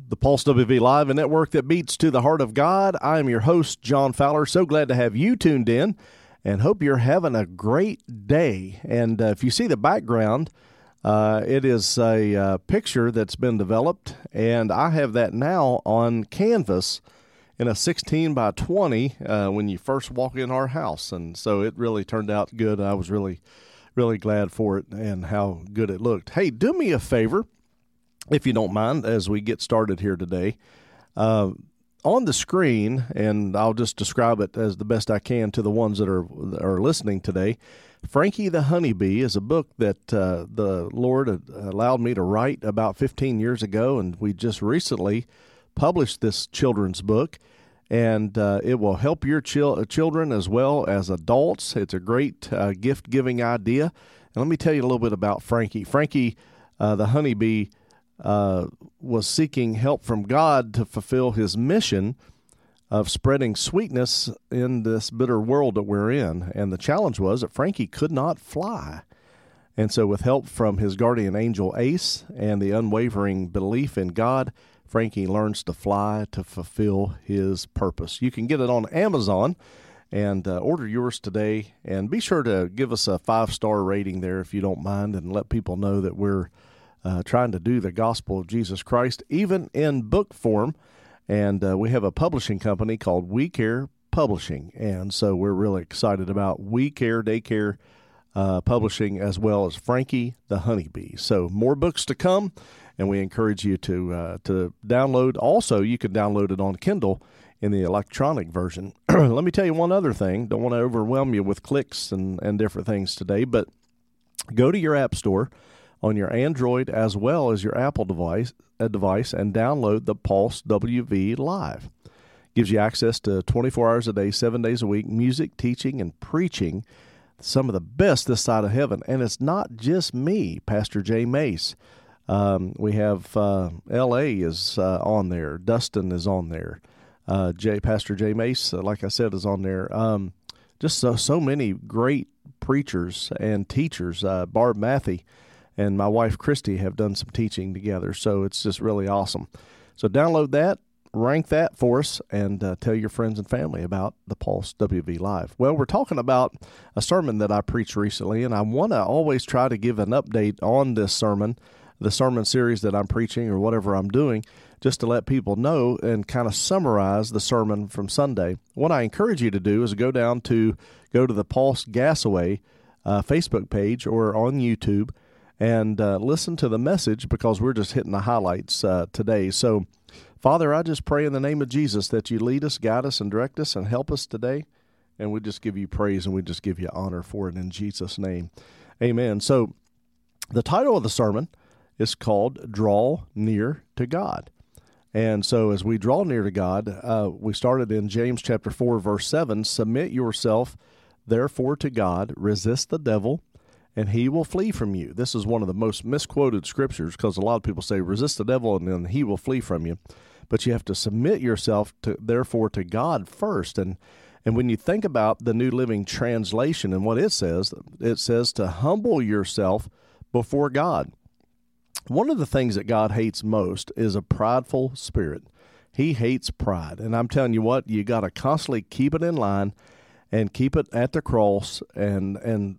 The Pulse WV Live, a network that beats to the heart of God. I am your host, John Fowler. So glad to have you tuned in and hope you're having a great day. And if you see the background, it is a picture that's been developed, and I have that now on canvas in a 16 by 20 when you first walk in our house. And so it really turned out good. I was really glad for it and how good it looked. Hey, do me a favor, if you don't mind, as we get started here today. On the screen, and I'll just describe it as the best I can to the ones that are listening today, Frankie the Honeybee is a book that the Lord allowed me to write about 15 years ago, and we just recently published this children's book, and it will help your children as well as adults. It's a great gift-giving idea. And let me tell you a little bit about Frankie. Frankie the Honeybee was seeking help from God to fulfill his mission of spreading sweetness in this bitter world that we're in. And the challenge was that Frankie could not fly. And so with help from his guardian angel Ace and the unwavering belief in God, Frankie learns to fly to fulfill his purpose. You can get it on Amazon and order yours today. And be sure to give us a 5-star rating there if you don't mind, and let people know that we're trying to do the gospel of Jesus Christ, even in book form. And we have a publishing company called We Care Publishing. And so we're really excited about We Care Daycare Publishing, as well as Frankie the Honeybee. So more books to come, and we encourage you to download. Also, you can download it on Kindle in the electronic version. Let me tell you one other thing. Don't want to overwhelm you with clicks and different things today, but go to your app store on your Android as well as your Apple device and download the Pulse WV Live. Gives you access to 24 hours a day, 7 days a week, music, teaching, and preaching, some of the best this side of heaven. And it's not just me, Pastor Jay Mace. We have L.A. is on there. Dustin is on there. Pastor Jay Mace, like I said, is on there. Just so many great preachers and teachers. Barb Matthey and my wife, Christy, have done some teaching together, so it's just really awesome. So download that, rank that for us, and tell your friends and family about the Pulse WV Live. Well, we're talking about a sermon that I preached recently, and I want to always try to give an update on this sermon, the sermon series that I'm preaching or whatever I'm doing, just to let people know and kind of summarize the sermon from Sunday. What I encourage you to do is go to the Pulse Gasaway Facebook page or on YouTube, and listen to the message, because we're just hitting the highlights today. So, Father, I just pray in the name of Jesus that you lead us, guide us, and direct us, and help us today. And we just give you praise, and we just give you honor for it in Jesus' name. Amen. So, the title of the sermon is called Draw Near to God. And so as we draw near to God, we started in James chapter 4, verse 7, submit yourself, therefore, to God, resist the devil, and he will flee from you. This is one of the most misquoted scriptures, because a lot of people say, resist the devil, and then he will flee from you. But you have to submit yourself, therefore, to God first. And when you think about the New Living Translation and what it says to humble yourself before God. One of the things that God hates most is a prideful spirit. He hates pride. And I'm telling you what, you got to constantly keep it in line and keep it at the cross, and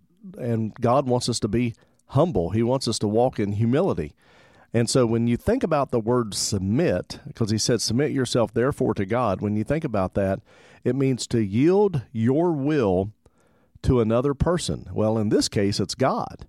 God wants us to be humble. He wants us to walk in humility. And so when you think about the word submit, because he said, submit yourself therefore to God, when you think about that, it means to yield your will to another person. Well, in this case, it's God.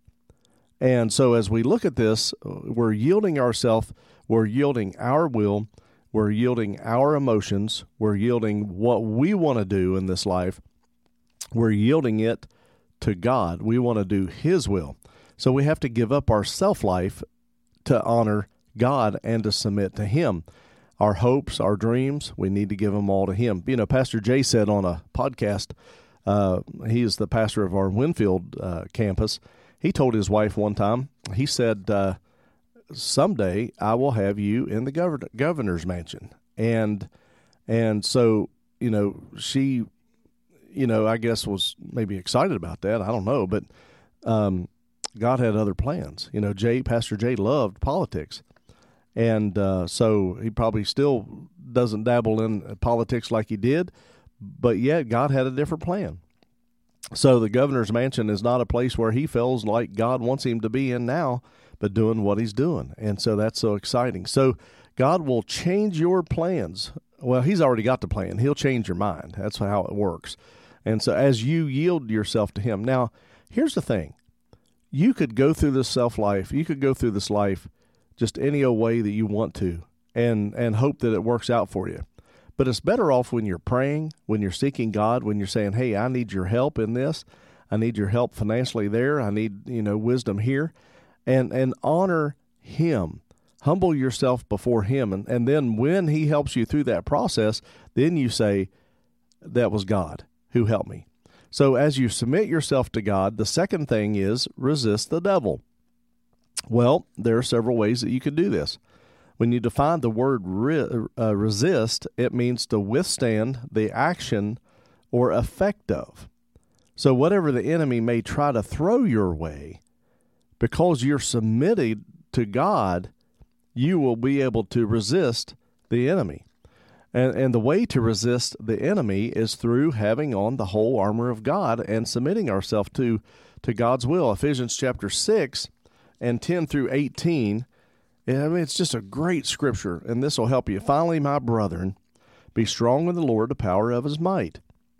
And so as we look at this, we're yielding ourselves, we're yielding our will, we're yielding our emotions, we're yielding what we want to do in this life, we're yielding it to God. We want to do his will. So we have to give up our self-life to honor God and to submit to him. Our hopes, our dreams, we need to give them all to him. You know, Pastor Jay said on a podcast, he is the pastor of our Winfield campus. He told his wife one time, he said, someday I will have you in the governor's mansion. And so, you know, she, you know, I guess was maybe excited about that. I don't know, but God had other plans. You know, Pastor Jay loved politics. And so he probably still doesn't dabble in politics like he did, but yet God had a different plan. So the governor's mansion is not a place where he feels like God wants him to be in now, but doing what he's doing. And so that's so exciting. So God will change your plans. Well, he's already got the plan. He'll change your mind. That's how it works. And so as you yield yourself to him. Now, here's the thing. You could go through this life. You could go through this life just any old way that you want to and hope that it works out for you. But it's better off when you're praying, when you're seeking God, when you're saying, hey, I need your help in this. I need your help financially there. I need, wisdom here. And honor him. Humble yourself before him. And then when he helps you through that process, then you say, that was God who helped me. So as you submit yourself to God, the second thing is resist the devil. Well, there are several ways that you can do this. When you define the word resist, it means to withstand the action or effect of. So whatever the enemy may try to throw your way, because you're submitted to God, you will be able to resist the enemy. And the way to resist the enemy is through having on the whole armor of God and submitting ourselves to God's will. Ephesians chapter 6 and 10 through 18, it's just a great scripture, and this will help you. Finally, my brethren, be strong in the Lord, the power of his might.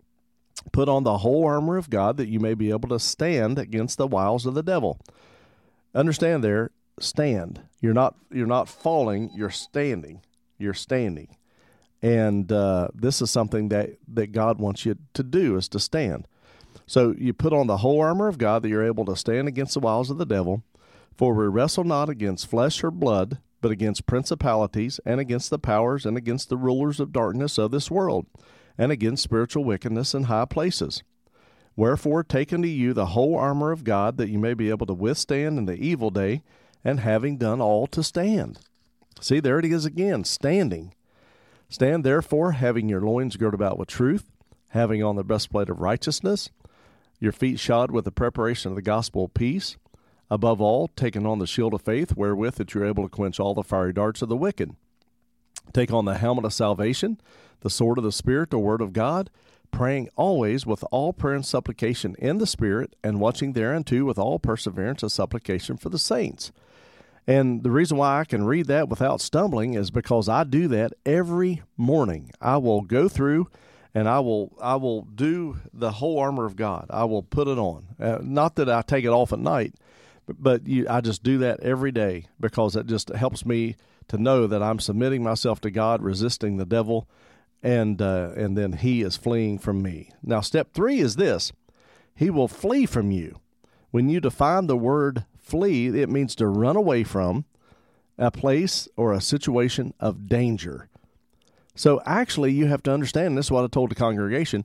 Put on the whole armor of God that you may be able to stand against the wiles of the devil. Understand there, stand. You're not falling, you're standing. You're standing. And this is something that God wants you to do, is to stand. So you put on the whole armor of God that you're able to stand against the wiles of the devil. For we wrestle not against flesh or blood, but against principalities, and against the powers, and against the rulers of darkness of this world, and against spiritual wickedness in high places. Wherefore take unto you the whole armor of God, that you may be able to withstand in the evil day, and having done all to stand. See, there it is again, standing. Stand therefore, having your loins girt about with truth, having on the breastplate of righteousness, your feet shod with the preparation of the gospel of peace, above all, taking on the shield of faith, wherewith that you're able to quench all the fiery darts of the wicked. Take on the helmet of salvation, the sword of the Spirit, the word of God, praying always with all prayer and supplication in the Spirit, and watching thereunto with all perseverance and supplication for the saints. And the reason why I can read that without stumbling is because I do that every morning. I will go through and I will do the whole armor of God. I will put it on. Not that I take it off at night, but I just do that every day, because it just helps me to know that I'm submitting myself to God, resisting the devil, and then he is fleeing from me. Now, step 3 is this. He will flee from you. When you define the word flee, it means to run away from a place or a situation of danger. So actually, you have to understand, and this is what I told the congregation,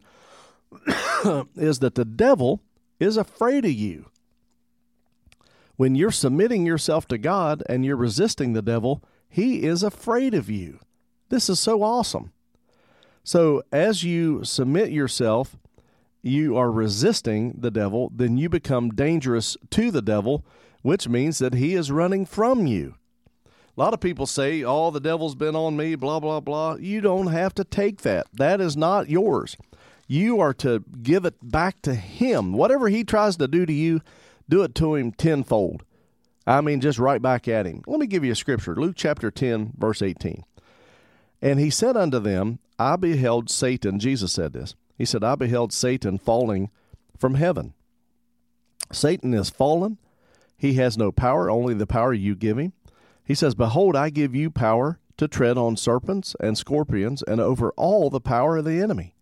is that the devil is afraid of you. When you're submitting yourself to God and you're resisting the devil, he is afraid of you. This is so awesome. So as you submit yourself, you are resisting the devil, then you become dangerous to the devil, which means that he is running from you. A lot of people say, the devil's been on me, blah, blah, blah. You don't have to take that. That is not yours. You are to give it back to him. Whatever he tries to do to you, do it to him tenfold. Just right back at him. Let me give you a scripture. Luke chapter 10, verse 18. And he said unto them, I beheld Satan. Jesus said this. He said, I beheld Satan falling from heaven. Satan is fallen. He has no power, only the power you give him. He says, behold, I give you power to tread on serpents and scorpions and over all the power of the enemy.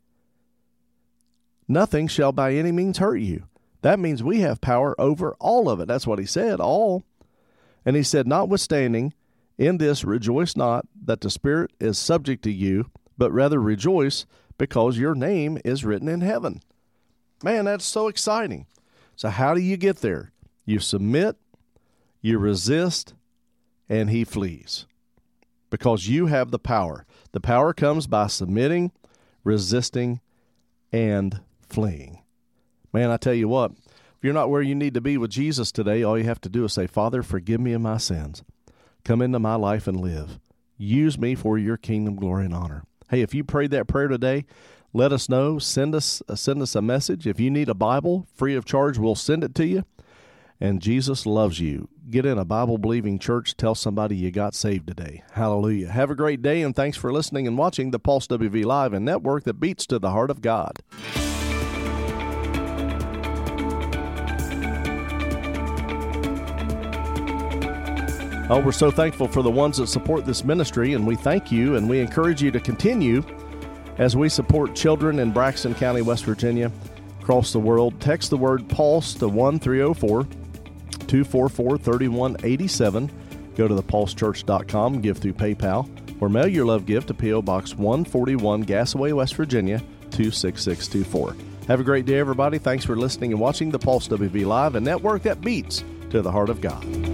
Nothing shall by any means hurt you. That means we have power over all of it. That's what he said, all. And he said, notwithstanding, in this rejoice not that the Spirit is subject to you, but rather rejoice because your name is written in heaven. Man, that's so exciting. So how do you get there? You submit, you resist, and he flees. Because you have the power. The power comes by submitting, resisting, and fleeing. Man, I tell you what, if you're not where you need to be with Jesus today, all you have to do is say, Father, forgive me of my sins. Come into my life and live. Use me for your kingdom, glory, and honor. Hey, if you prayed that prayer today, let us know. Send us a message. If you need a Bible, free of charge, we'll send it to you. And Jesus loves you. Get in a Bible-believing church. Tell somebody you got saved today. Hallelujah. Have a great day, and thanks for listening and watching the Pulse WV Live, a network that beats to the heart of God. Oh, we're so thankful for the ones that support this ministry, and we thank you, and we encourage you to continue as we support children in Braxton County, West Virginia, across the world. Text the word PULSE to 1-304-244-3187. Go to thepulsechurch.com, give through PayPal, or mail your love gift to P.O. Box 141, Gassaway, West Virginia, 26624. Have a great day, everybody. Thanks for listening and watching the Pulse WV Live, a network that beats to the heart of God.